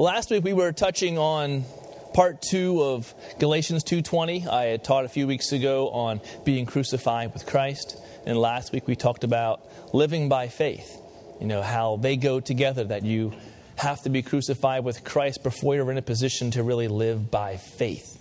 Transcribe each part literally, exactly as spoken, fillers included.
Last week we were touching on part two of Galatians two twenty. I had taught a few weeks ago on being crucified with Christ. And last week we talked about living by faith. You know, how they go together, that you have to be crucified with Christ before you're in a position to really live by faith.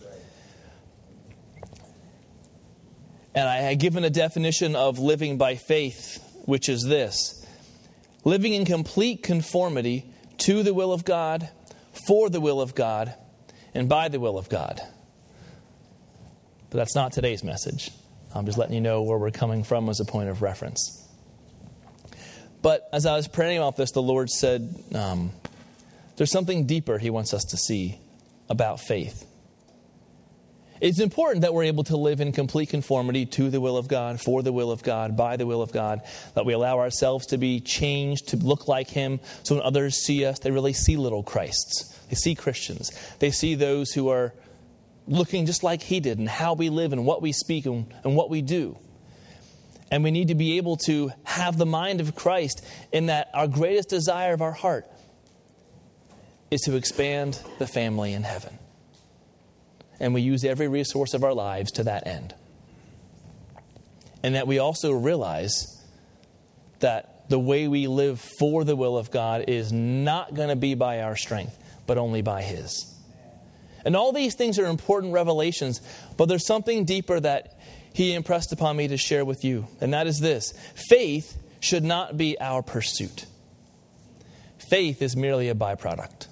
And I had given a definition of living by faith, which is this: living in complete conformity to the will of God, for the will of God, and by the will of God. But that's not today's message. I'm just letting you know where we're coming from as a point of reference. But as I was praying about this, the Lord said, um, there's something deeper He wants us to see about faith. It's important that we're able to live in complete conformity to the will of God, for the will of God, by the will of God, that we allow ourselves to be changed, to look like Him, so when others see us, they really see little Christs. They see Christians. They see those who are looking just like He did, and how we live and what we speak and, and what we do. And we need to be able to have the mind of Christ, in that our greatest desire of our heart is to expand the family in heaven. And we use every resource of our lives to that end. And that we also realize that the way we live for the will of God is not going to be by our strength, but only by His. And all these things are important revelations, but there's something deeper that He impressed upon me to share with you. And that is this: faith should not be our pursuit. Faith is merely a byproduct.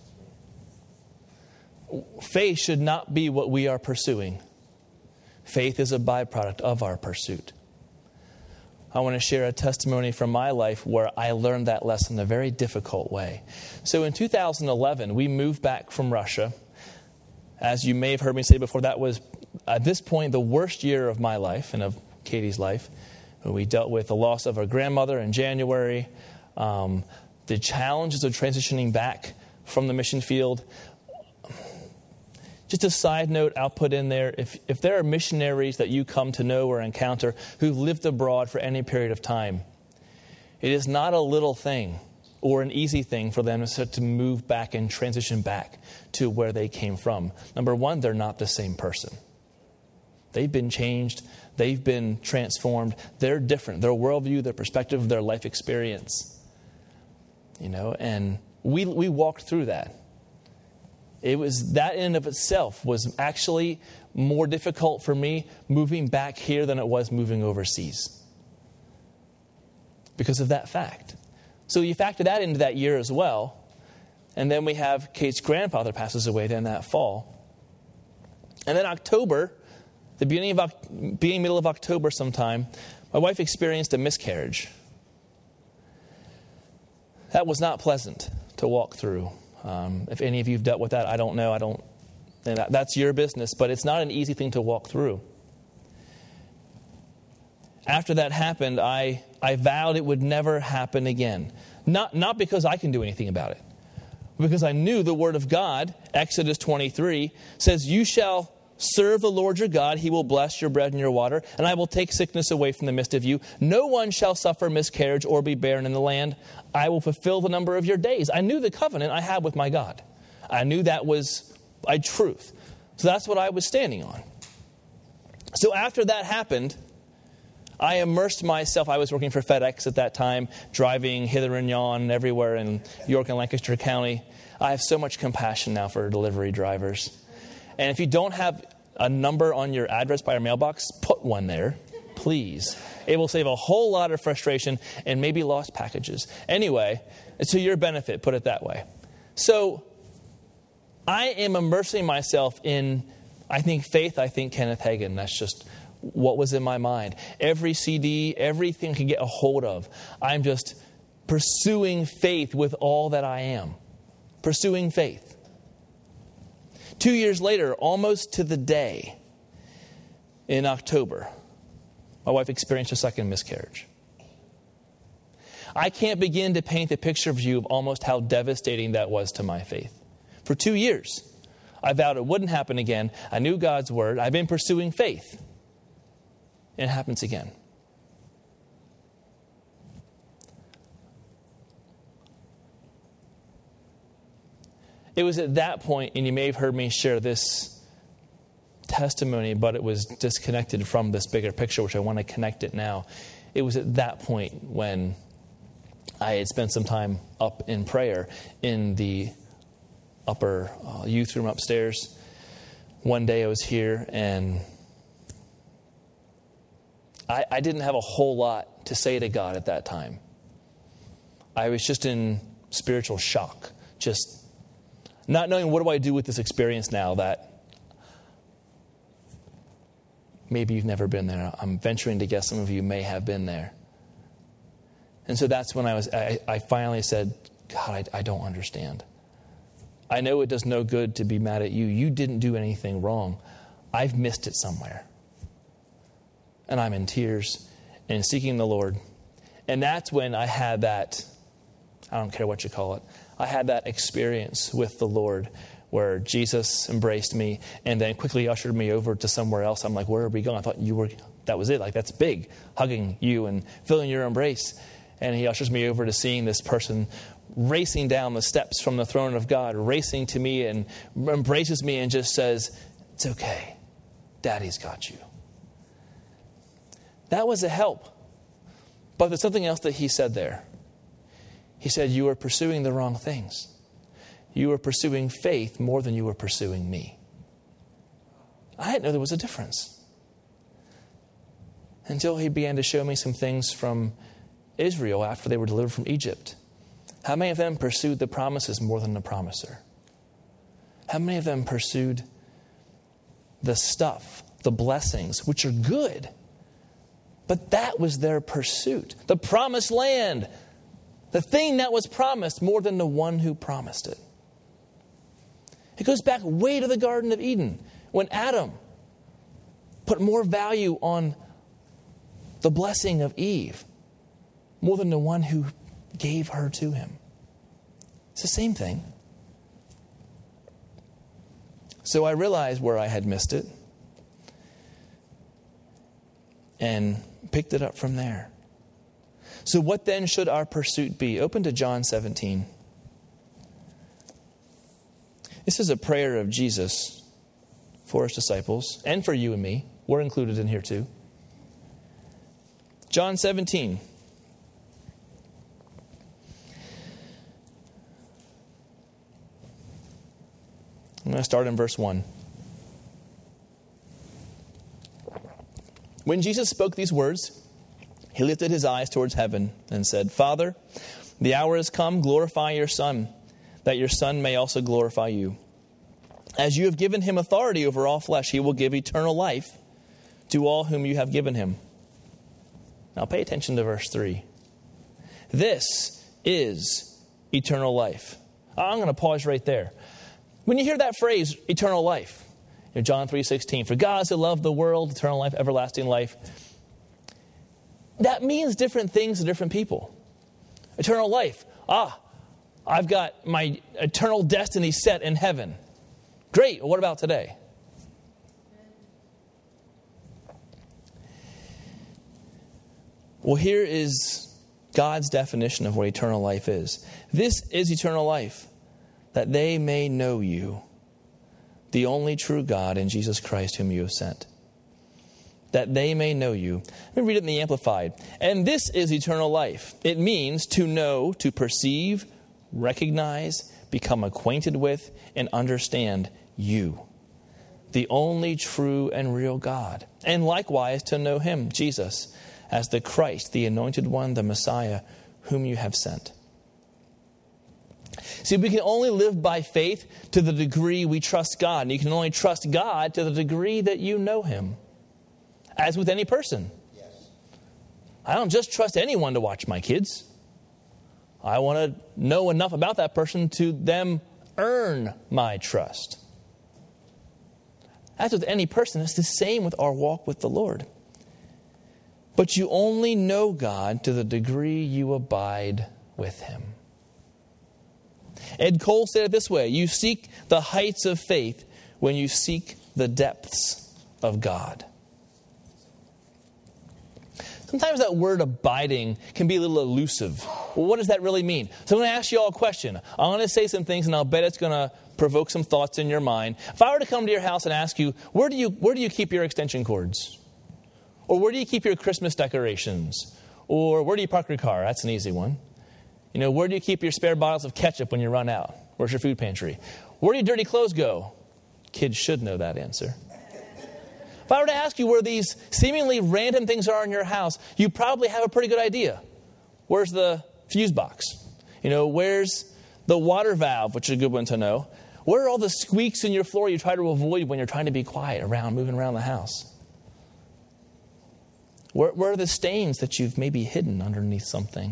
Faith should not be what we are pursuing. Faith is a byproduct of our pursuit. I want to share a testimony from my life where I learned that lesson in a very difficult way. So in two thousand eleven, we moved back from Russia. As you may have heard me say before, that was, at this point, the worst year of my life and of Katie's life. We dealt with the loss of our grandmother in January, um, the challenges of transitioning back from the mission field. Just a side note I'll put in there, if, if there are missionaries that you come to know or encounter who've lived abroad for any period of time, it is not a little thing or an easy thing for them to, to move back and transition back to where they came from. Number one, they're not the same person. They've been changed. They've been transformed. They're different. Their worldview, their perspective, their life experience. You know, and we we walked through that. It was, that in and of itself was actually more difficult for me moving back here than it was moving overseas, because of that fact. So you factor that into that year as well. And then we have Kate's grandfather passes away then that fall. And then October, the beginning of beginning middle of October sometime, my wife experienced a miscarriage. That was not pleasant to walk through. Um, if any of you have dealt with that, I don't know. I don't. That, that's your business, but it's not an easy thing to walk through. After that happened, I, I vowed it would never happen again. Not, not because I can do anything about it, because I knew the Word of God, Exodus twenty-three, says, "You shall serve the Lord your God. He will bless your bread and your water, and I will take sickness away from the midst of you. No one shall suffer miscarriage or be barren in the land. I will fulfill the number of your days." I knew the covenant I had with my God. I knew that was a truth. So that's what I was standing on. So after that happened, I immersed myself. I was working for FedEx at that time, driving hither and yon everywhere in York and Lancaster County. I have so much compassion now for delivery drivers. And if you don't have a number on your address by your mailbox, put one there, please. It will save a whole lot of frustration and maybe lost packages. Anyway, it's to your benefit, put it that way. So I am immersing myself in, I think, faith. I think Kenneth Hagin. That's just what was in my mind. Every C D, everything I can get a hold of. I'm just pursuing faith with all that I am. Pursuing faith. Two years later, almost to the day, in October, my wife experienced a second miscarriage. I can't begin to paint the picture for you of almost how devastating that was to my faith. For two years, I vowed it wouldn't happen again. I knew God's word. I've been pursuing faith. And it happens again. It was at that point, and you may have heard me share this testimony, but it was disconnected from this bigger picture, which I want to connect it now. It was at that point when I had spent some time up in prayer in the upper uh, youth room upstairs. One day I was here, and I, I didn't have a whole lot to say to God at that time. I was just in spiritual shock, just not knowing what do I do with this experience now that maybe you've never been there. I'm venturing to guess some of you may have been there. And so that's when I was. I, I finally said, God, I, I don't understand. I know it does no good to be mad at you. You didn't do anything wrong. I've missed it somewhere. And I'm in tears and seeking the Lord. And that's when I had that, I don't care what you call it, I had that experience with the Lord where Jesus embraced me and then quickly ushered me over to somewhere else. I'm like, where are we going? I thought you were, that was it. Like, that's big, hugging you and feeling your embrace. And he ushers me over to seeing this person racing down the steps from the throne of God, racing to me and embraces me and just says, it's okay. Daddy's got you. That was a help. But there's something else that he said there. He said, you are pursuing the wrong things. You are pursuing faith more than you were pursuing me. I didn't know there was a difference. Until he began to show me some things from Israel after they were delivered from Egypt. How many of them pursued the promises more than the promiser? How many of them pursued the stuff, the blessings, which are good? But that was their pursuit. The promised land. The thing that was promised more than the one who promised it. It goes back way to the Garden of Eden when Adam put more value on the blessing of Eve more than the one who gave her to him. It's the same thing. So I realized where I had missed it and picked it up from there. So what then should our pursuit be? Open to John seventeen. This is a prayer of Jesus for his disciples and for you and me. We're included in here too. John seventeen. I'm going to start in verse one. When Jesus spoke these words, he lifted his eyes towards heaven and said, Father, the hour has come, glorify your Son, that your Son may also glorify you. As you have given him authority over all flesh, he will give eternal life to all whom you have given him. Now pay attention to verse three. This is eternal life. I'm going to pause right there. When you hear that phrase, eternal life, in John three sixteen, for God so loved the world, eternal life, everlasting life, that means different things to different people. Eternal life. Ah, I've got my eternal destiny set in heaven. Great. What about today? Well, here is God's definition of what eternal life is. This is eternal life, that they may know you, the only true God, and Jesus Christ whom you have sent. That they may know you. Let me read it in the Amplified. And this is eternal life. It means to know, to perceive, recognize, become acquainted with, and understand you, the only true and real God. And likewise to know him, Jesus, as the Christ, the anointed one, the Messiah, whom you have sent. See, we can only live by faith to the degree we trust God. And you can only trust God to the degree that you know him. As with any person. Yes. I don't just trust anyone to watch my kids. I want to know enough about that person to them earn my trust. As with any person, it's the same with our walk with the Lord. But you only know God to the degree you abide with him. Ed Cole said it this way: you seek the heights of faith when you seek the depths of God. Sometimes that word abiding can be a little elusive. Well, what does that really mean? So I'm going to ask you all a question. I'm going to say some things, and I'll bet it's going to provoke some thoughts in your mind. If I were to come to your house and ask you, where do you where do you keep your extension cords? Or where do you keep your Christmas decorations? Or where do you park your car? That's an easy one. You know, where do you keep your spare bottles of ketchup when you run out? Where's your food pantry? Where do your dirty clothes go? Kids should know that answer. If I were to ask you where these seemingly random things are in your house, you probably have a pretty good idea. Where's the fuse box? You know, where's the water valve, which is a good one to know? Where are all the squeaks in your floor you try to avoid when you're trying to be quiet around, moving around the house? Where, where are the stains that you've maybe hidden underneath something?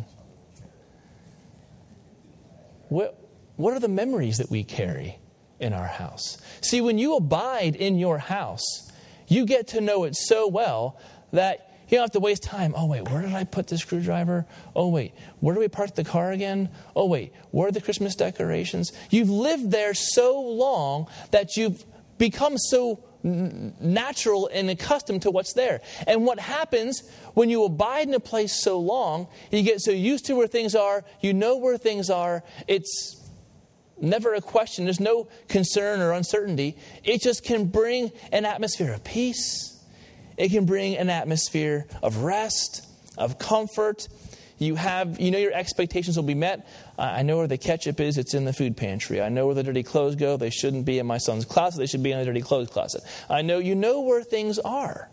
What, what are the memories that we carry in our house? See, when you abide in your house, you get to know it so well that you don't have to waste time. Oh, wait, where did I put the screwdriver? Oh, wait, where do we park the car again? Oh, wait, where are the Christmas decorations? You've lived there so long that you've become so n- natural and accustomed to what's there. And what happens when you abide in a place so long, you get so used to where things are, you know where things are, it's never a question. There's no concern or uncertainty. It just can bring an atmosphere of peace. It can bring an atmosphere of rest, of comfort. You have, you know your expectations will be met. I know where the ketchup is. It's in the food pantry. I know where the dirty clothes go. They shouldn't be in my son's closet. They should be in the dirty clothes closet. I know, you know where things are.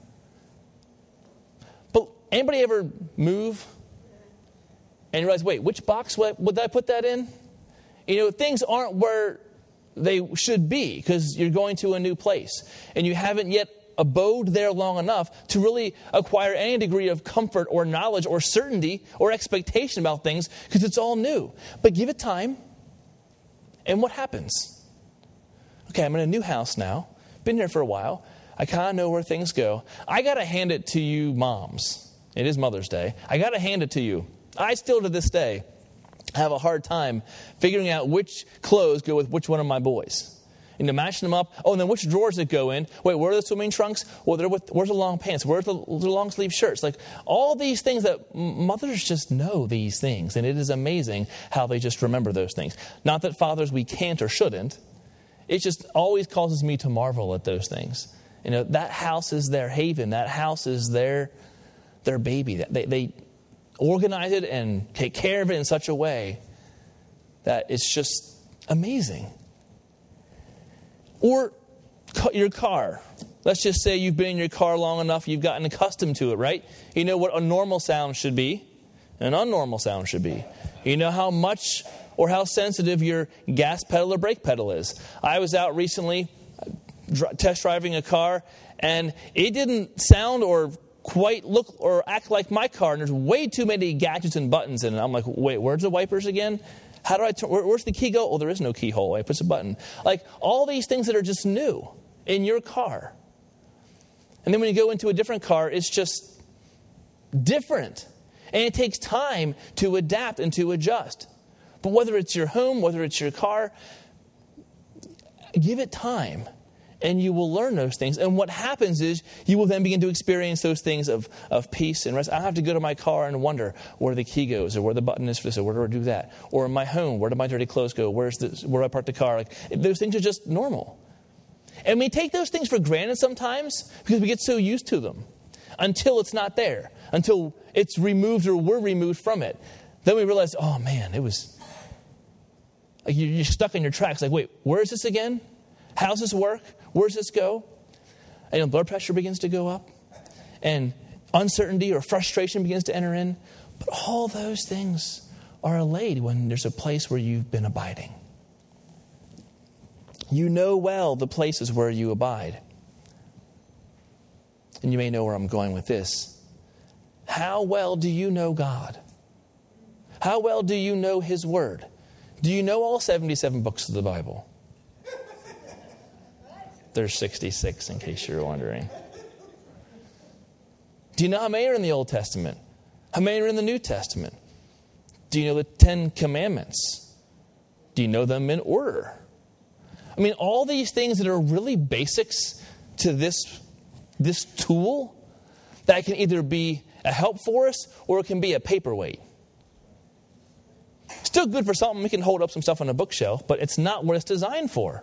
But anybody ever move and you realize, wait, which box would, would I put that in? You know, things aren't where they should be because you're going to a new place and you haven't yet abode there long enough to really acquire any degree of comfort or knowledge or certainty or expectation about things because it's all new. But give it time. And what happens? Okay, I'm in a new house now. Been here for a while. I kind of know where things go. I got to hand it to you moms. It is Mother's Day. I got to hand it to you. I still to this day have a hard time figuring out which clothes go with which one of my boys. You know, matching them up. Oh, and then which drawers it go in. Wait, where are the swimming trunks? Well, they're with, where's the long pants? Where's the, the long sleeve shirts? Like all these things that mothers just know these things. And it is amazing how they just remember those things. Not that fathers, we can't or shouldn't. It just always causes me to marvel at those things. You know, that house is their haven. That house is their, their baby. They, they organize it and take care of it in such a way that it's just amazing. Or your car. Let's just say you've been in your car long enough, you've gotten accustomed to it, right? You know what a normal sound should be, an unnormal sound should be. You know how much or how sensitive your gas pedal or brake pedal is. I was out recently test driving a car, and it didn't sound or quite look or act like my car, and there's way too many gadgets and buttons in it. I'm like, wait, where's the wipers again? How do I turn? Where, where's the key go? Oh, there is no keyhole. I push a button. Like all these things that are just new in your car. And then when you go into a different car, it's just different. And it takes time to adapt and to adjust. But whether it's your home, whether it's your car, give it time. And you will learn those things. And what happens is you will then begin to experience those things of, of peace and rest. I don't have to go to my car and wonder where the key goes or where the button is for this or where do I do that. Or in my home, where do my dirty clothes go? Where's the, where do I park the car? Like, those things are just normal. And we take those things for granted sometimes because we get so used to them until it's not there, until it's removed or we're removed from it. Then we realize, oh man, it was, like you're stuck in your tracks. Like, wait, where is this again? How does this work? Where does this go? And your blood pressure begins to go up. And uncertainty or frustration begins to enter in. But all those things are allayed when there's a place where you've been abiding. You know well the places where you abide. And you may know where I'm going with this. How well do you know God? How well do you know His Word? Do you know all seventy-seven books of the Bible? There's sixty-six, in case you're wondering. Do you know how many are in the Old Testament? How many are in the New Testament? Do you know the Ten Commandments? Do you know them in order? I mean, all these things that are really basics to this, this tool that can either be a help for us, or it can be a paperweight. Still good for something. We can hold up some stuff on a bookshelf, but it's not what it's designed for.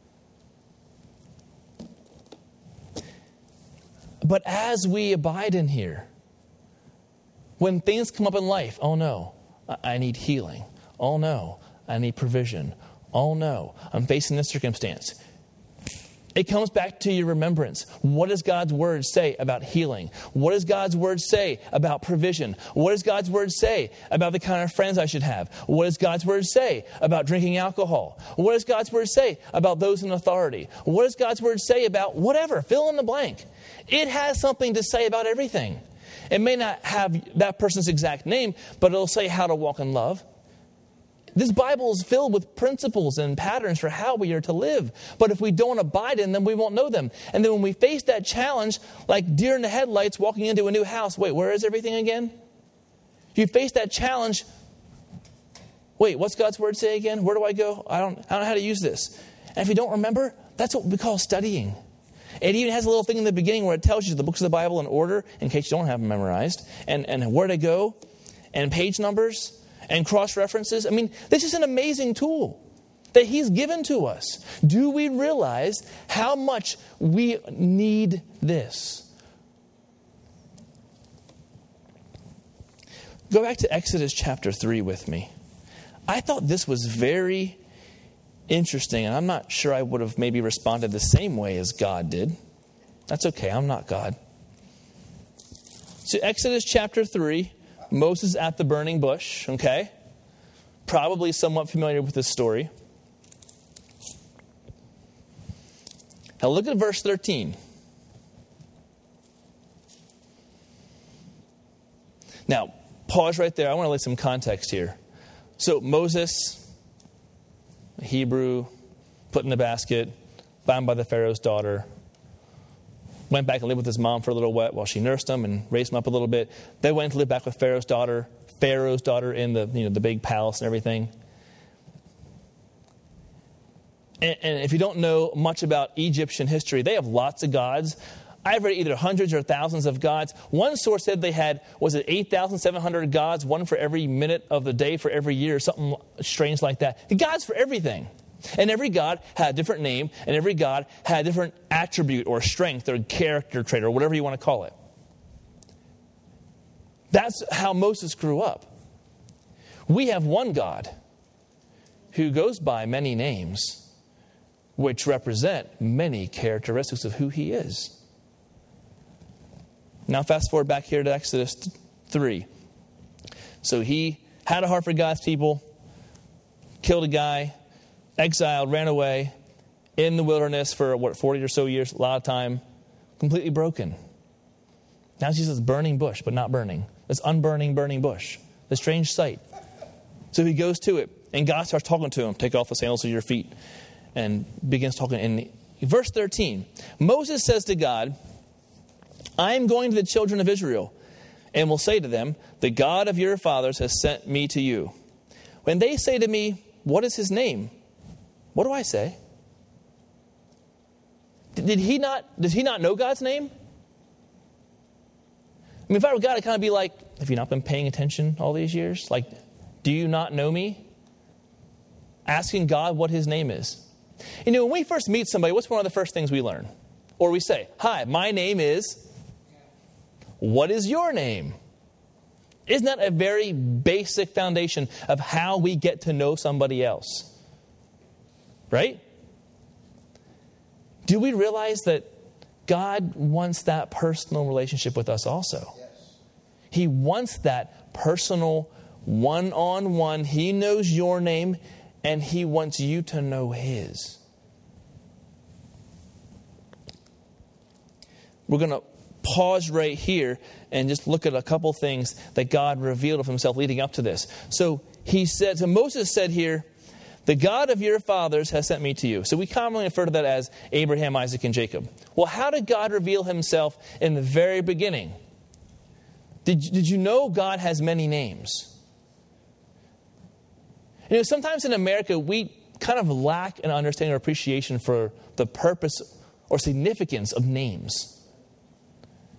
But as we abide in here, when things come up in life, oh no, I need healing. Oh no, I need provision. Oh no, I'm facing this circumstance. It comes back to your remembrance. What does God's word say about healing? What does God's word say about provision? What does God's word say about the kind of friends I should have? What does God's word say about drinking alcohol? What does God's word say about those in authority? What does God's word say about whatever? Fill in the blank. It has something to say about everything. It may not have that person's exact name, but it'll say how to walk in love. This Bible is filled with principles and patterns for how we are to live. But if we don't abide in them, we won't know them. And then when we face that challenge, like deer in the headlights walking into a new house, wait, where is everything again? You face that challenge. Wait, what's God's word say again? Where do I go? I don't, I don't know how to use this. And if you don't remember, that's what we call studying. It even has a little thing in the beginning where it tells you the books of the Bible in order, in case you don't have them memorized, and, and where to go, and page numbers, and cross-references. I mean, this is an amazing tool that He's given to us. Do we realize how much we need this? Go back to Exodus chapter three with me. I thought this was very interesting, and I'm not sure I would have maybe responded the same way as God did. That's okay, I'm not God. So Exodus chapter three, Moses at the burning bush, okay? Probably somewhat familiar with this story. Now look at verse thirteen. Now, pause right there. I want to lay some context here. So Moses, a Hebrew, put in the basket, bound by the Pharaoh's daughter, went back and lived with his mom for a little while while she nursed him and raised him up a little bit. They went to live back with Pharaoh's daughter, Pharaoh's daughter in the you know the big palace and everything. And, and if you don't know much about Egyptian history, they have lots of gods. I've read either hundreds or thousands of gods. One source said they had, was it eight thousand seven hundred gods, one for every minute of the day for every year, something strange like that. The gods for everything. And every god had a different name, and every god had a different attribute or strength or character trait or whatever you want to call it. That's how Moses grew up. We have one God who goes by many names, which represent many characteristics of who He is. Now fast forward back here to Exodus three. So he had a heart for God's people, killed a guy, exiled, ran away, in the wilderness for, what, forty or so years, a lot of time, completely broken. Now she's this burning bush, but not burning. This unburning, burning bush. This strange sight. So he goes to it, and God starts talking to him. Take off the sandals of your feet, and begins talking. In verse thirteen, Moses says to God, I am going to the children of Israel, and will say to them, the God of your fathers has sent me to you. When they say to me, what is His name? What do I say? Did he not, does he not know God's name? I mean, if I were God, I'd kind of be like, have you not been paying attention all these years? Like, do you not know me? Asking God what His name is. You know, when we first meet somebody, what's one of the first things we learn? Or we say, hi, my name is... What is your name? Isn't that a very basic foundation of how we get to know somebody else? Right? Do we realize that God wants that personal relationship with us also? Yes. He wants that personal one-on-one. He knows your name, and He wants you to know His. We're going to pause right here and just look at a couple things that God revealed of Himself leading up to this. So he said, so Moses said here, the God of your fathers has sent me to you. So we commonly refer to that as Abraham, Isaac, and Jacob. Well, how did God reveal Himself in the very beginning? Did, did you know God has many names? You know, sometimes in America, we kind of lack an understanding or appreciation for the purpose or significance of names.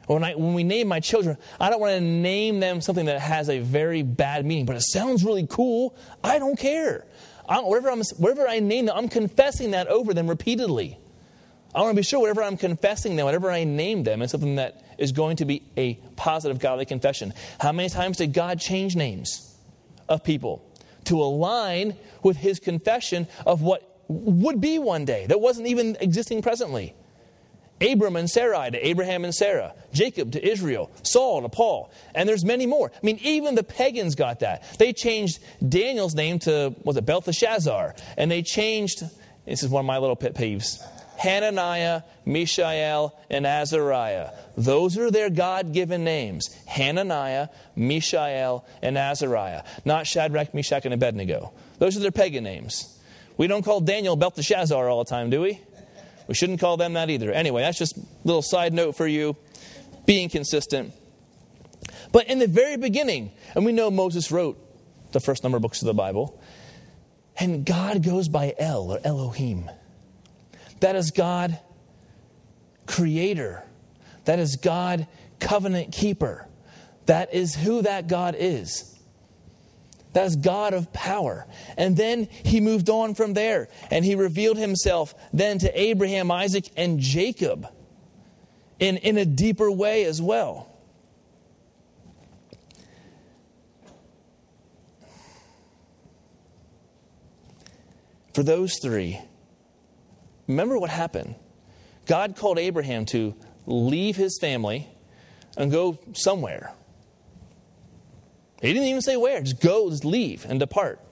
When, I, when we name my children, I don't want to name them something that has a very bad meaning, but it sounds really cool. I don't care. I, whatever, I'm, whatever I name them, I'm confessing that over them repeatedly. I want to be sure whatever I'm confessing them, whatever I name them, is something that is going to be a positive godly confession. How many times did God change names of people to align with his confession of what would be one day that wasn't even existing presently? Abram and Sarai to Abraham and Sarah. Jacob to Israel. Saul to Paul. And there's many more. I mean, even the pagans got that. They changed Daniel's name to, was it Belteshazzar? And they changed, this is one of my little pet peeves, Hananiah, Mishael, and Azariah. Those are their God-given names. Hananiah, Mishael, and Azariah. Not Shadrach, Meshach, and Abednego. Those are their pagan names. We don't call Daniel Belteshazzar all the time, do we? We shouldn't call them that either. Anyway, that's just a little side note for you. Being consistent. But in the very beginning, and we know Moses wrote the first number of books of the Bible, and God goes by El, or Elohim. That is God, creator. That is God, covenant keeper. That is who that God is. That is God of power. And then he moved on from there. And he revealed himself then to Abraham, Isaac, and Jacob in, in a deeper way as well. For those three, remember what happened. God called Abraham to leave his family and go somewhere. He didn't even say where. Just go, just leave and depart.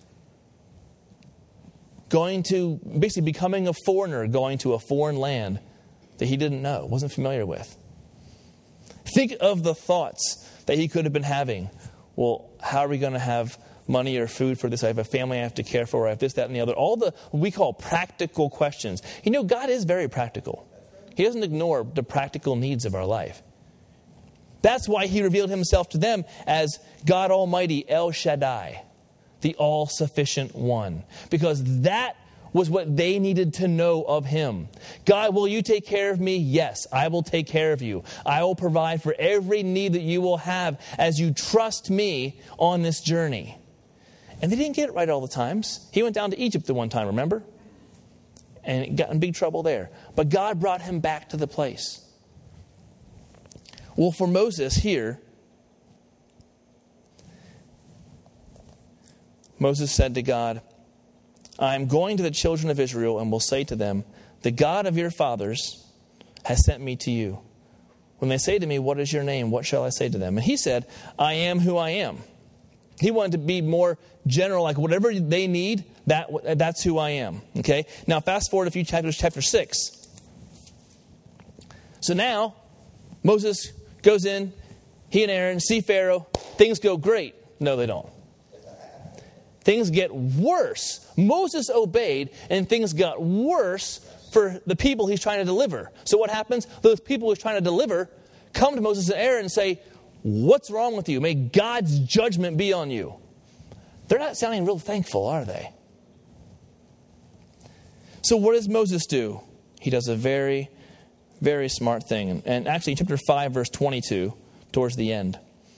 Going to, basically becoming a foreigner, going to a foreign land that he didn't know, wasn't familiar with. Think of the thoughts that he could have been having. Well, how are we going to have money or food for this? I have a family I have to care for. I have this, that, and the other. All the what we call practical questions. You know, God is very practical. He doesn't ignore the practical needs of our life. That's why he revealed himself to them as God Almighty, El Shaddai, the all-sufficient one. Because that was what they needed to know of him. God, will you take care of me? Yes, I will take care of you. I will provide for every need that you will have as you trust me on this journey. And they didn't get it right all the times. He went down to Egypt the one time, remember? And got in big trouble there. But God brought him back to the place. Well, for Moses here, Moses said to God, I am going to the children of Israel and will say to them, the God of your fathers has sent me to you. When they say to me, what is your name? What shall I say to them? And he said, I am who I am. He wanted to be more general, like whatever they need, that that's who I am. Okay. Now fast forward a few chapters, chapter six. So now Moses goes in, he and Aaron see Pharaoh. Things go great. No, they don't. Things get worse. Moses obeyed, and things got worse for the people he's trying to deliver. So what happens? Those people he's trying to deliver come to Moses and Aaron and say, what's wrong with you? May God's judgment be on you. They're not sounding real thankful, are they? So what does Moses do? He does a very, very smart thing. And actually, chapter five, verse twenty-two, towards the end.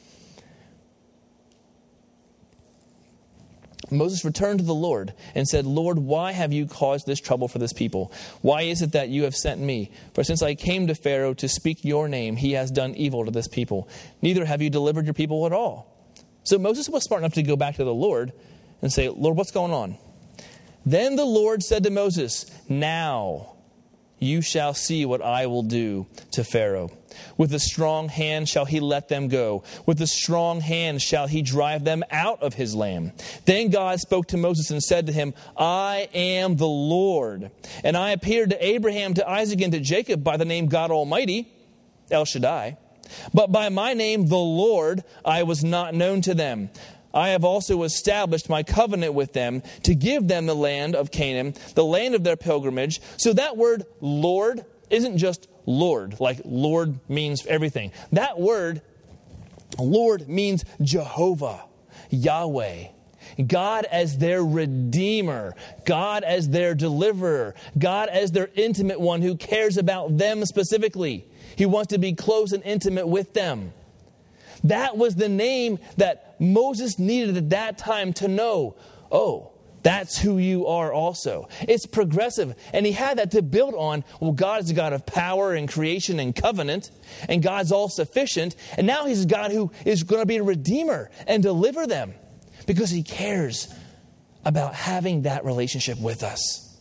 Moses returned to the Lord and said, Lord, why have you caused this trouble for this people? Why is it that you have sent me? For since I came to Pharaoh to speak your name, he has done evil to this people. Neither have you delivered your people at all. So Moses was smart enough to go back to the Lord and say, Lord, what's going on? Then the Lord said to Moses, now you shall see what I will do to Pharaoh. With a strong hand shall he let them go. With a strong hand shall he drive them out of his land. Then God spoke to Moses and said to him, I am the Lord. And I appeared to Abraham, to Isaac, and to Jacob by the name God Almighty, El Shaddai. But by my name, the Lord, I was not known to them. I have also established my covenant with them to give them the land of Canaan, the land of their pilgrimage. So that word Lord isn't just Lord, like Lord means everything. That word, Lord, means Jehovah, Yahweh. God as their Redeemer, God as their deliverer, God as their intimate one who cares about them specifically. He wants to be close and intimate with them. That was the name that Moses needed at that time to know, oh, that's who you are also. It's progressive. And he had that to build on. Well, God is a God of power and creation and covenant. And God's all sufficient. And now he's a God who is going to be a redeemer and deliver them. Because he cares about having that relationship with us.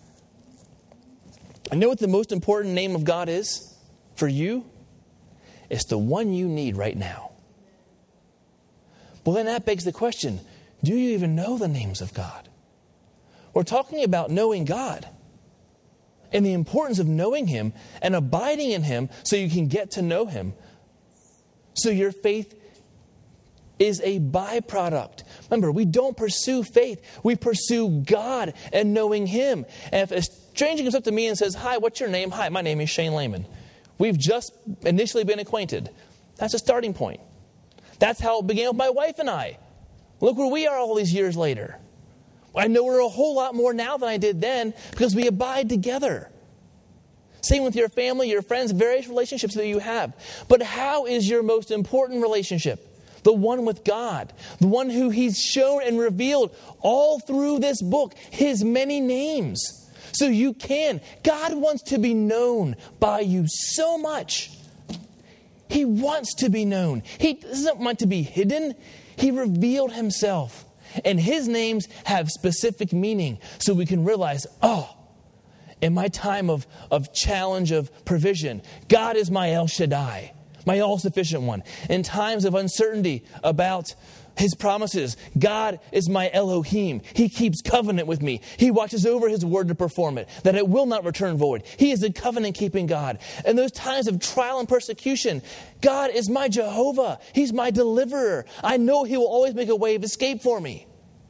I know what the most important name of God is for you? It's the one you need right now. Well, then that begs the question, do you even know the names of God? We're talking about knowing God and the importance of knowing Him and abiding in Him so you can get to know Him. So your faith is a byproduct. Remember, we don't pursue faith. We pursue God and knowing Him. And if a stranger comes up to me and says, hi, what's your name? Hi, my name is Shane Lehman. We've just initially been acquainted. That's a starting point. That's how it began with my wife and I. Look where we are all these years later. I know her a whole lot more now than I did then because we abide together. Same with your family, your friends, various relationships that you have. But how is your most important relationship? The one with God. The one who He's shown and revealed all through this book. His many names. So you can. God wants to be known by you so much. He wants to be known. He doesn't want to be hidden. He revealed Himself. And His names have specific meaning so we can realize, oh, in my time of, of challenge, of provision, God is my El Shaddai, my all-sufficient one. In times of uncertainty about His promises, God is my Elohim. He keeps covenant with me. He watches over His word to perform it, that it will not return void. He is a covenant-keeping God. In those times of trial and persecution, God is my Jehovah. He's my deliverer. I know He will always make a way of escape for me.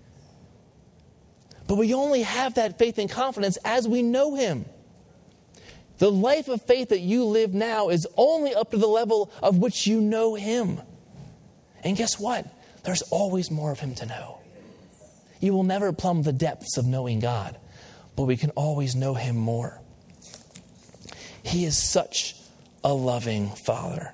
But we only have that faith and confidence as we know Him. The life of faith that you live now is only up to the level of which you know Him. And guess what? There's always more of Him to know. You will never plumb the depths of knowing God, but we can always know Him more. He is such a loving Father.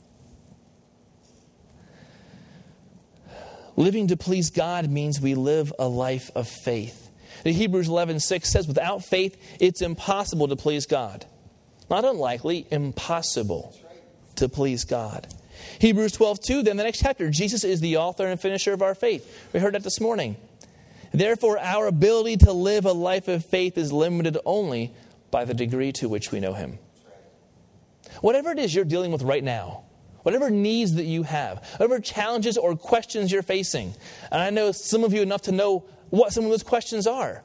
Living to please God means we live a life of faith. The Hebrews eleven six says, without faith, it's impossible to please God. Not unlikely, impossible to please God. Hebrews twelve two, then the next chapter, Jesus is the author and finisher of our faith. We heard that this morning. Therefore, our ability to live a life of faith is limited only by the degree to which we know Him. Whatever it is you're dealing with right now, whatever needs that you have, whatever challenges or questions you're facing, and I know some of you enough to know what some of those questions are.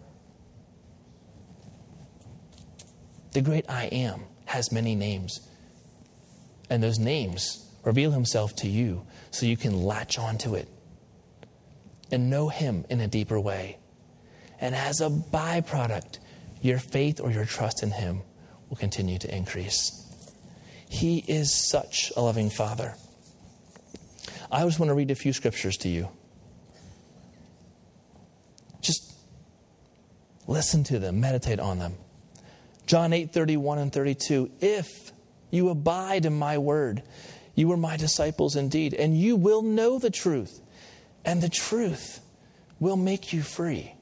The great I Am has many names, and those names reveal Himself to you so you can latch onto it and know Him in a deeper way. And as a byproduct, your faith or your trust in Him will continue to increase. He is such a loving Father. I just want to read a few scriptures to you. Just listen to them, meditate on them. John eight thirty-one and thirty-two. If you abide in my word, you are my disciples indeed, and you will know the truth, and the truth will make you free.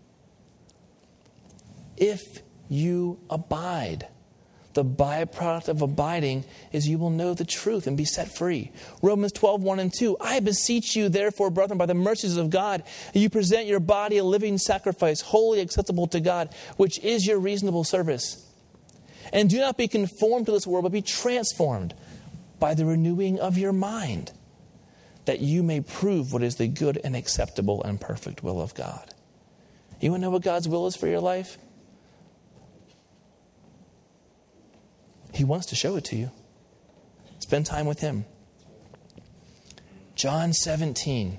If you abide. The byproduct of abiding is you will know the truth and be set free. Romans twelve, one and two. I beseech you, therefore, brethren, by the mercies of God, you present your body a living sacrifice, wholly acceptable to God, which is your reasonable service. And do not be conformed to this world, but be transformed by the renewing of your mind, that you may prove what is the good and acceptable and perfect will of God. You want to know what God's will is for your life? He wants to show it to you. Spend time with Him. John seventeen.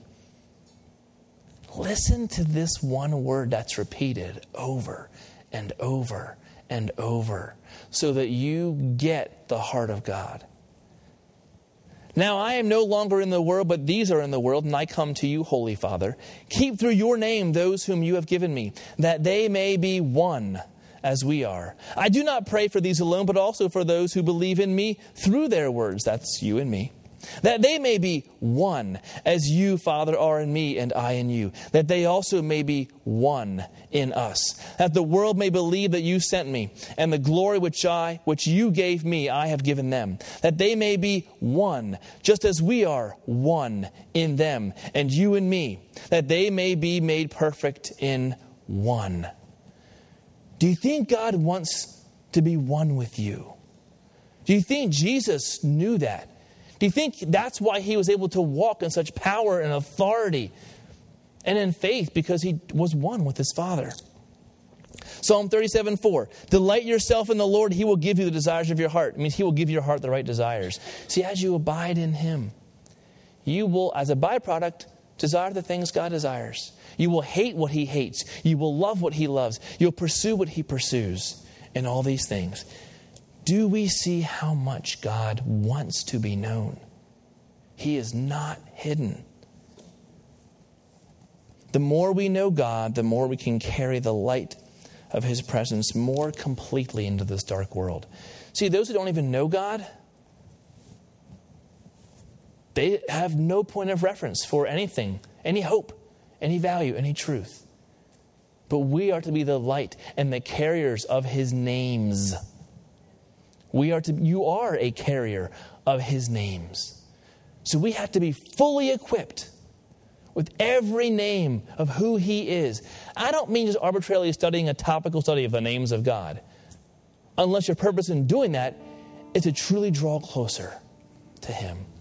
Listen to this one word that's repeated over and over and over so that you get the heart of God. Now I am no longer in the world, but these are in the world, and I come to you, Holy Father. Keep through your name those whom you have given me, that they may be one as we are. I do not pray for these alone, but also for those who believe in me through their words. That's you and me. That they may be one, as you, Father, are in me and I in you. That they also may be one in us. That the world may believe that you sent me, and the glory which I, which you gave me, I have given them. That they may be one, just as we are one in them, and you in me. That they may be made perfect in one. Do you think God wants to be one with you? Do you think Jesus knew that? Do you think that's why he was able to walk in such power and authority and in faith? Because he was one with his Father. Psalm thirty-seven four. Delight yourself in the Lord, he will give you the desires of your heart. It means he will give your heart the right desires. See, as you abide in him, you will, as a byproduct, desire the things God desires. You will hate what he hates. You will love what he loves. You'll pursue what he pursues. And all these things. Do we see how much God wants to be known? He is not hidden. The more we know God, the more we can carry the light of his presence more completely into this dark world. See, those who don't even know God, they have no point of reference for anything, any hope, any value, any truth. But we are to be the light and the carriers of his names. We are to, you are a carrier of his names. So we have to be fully equipped with every name of who he is. I don't mean just arbitrarily studying a topical study of the names of God. Unless your purpose in doing that is to truly draw closer to him.